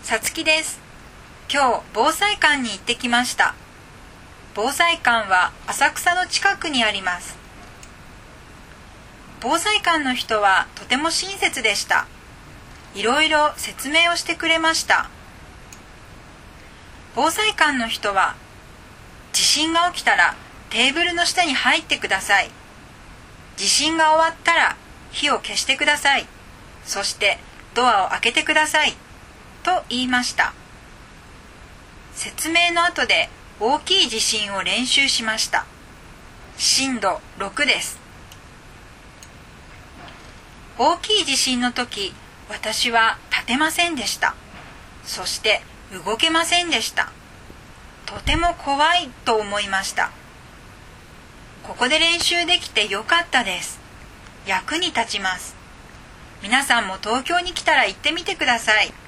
さつきです。今日防災館に行ってきました。防災館は浅草の近くにあります。防災館の人はとても親切でした。いろいろ説明をしてくれました。防災館の人は、地震が起きたらテーブルの下に入ってください。地震が終わったら火を消してください。そしてドアを開けてください。と言いました。説明の後で大きい地震を練習しました。震度6です。大きい地震の時、私は立てませんでした。そして動けませんでした。とても怖いと思いました。ここで練習できてよかったです。役に立ちます。皆さんも東京に来たら行ってみてください。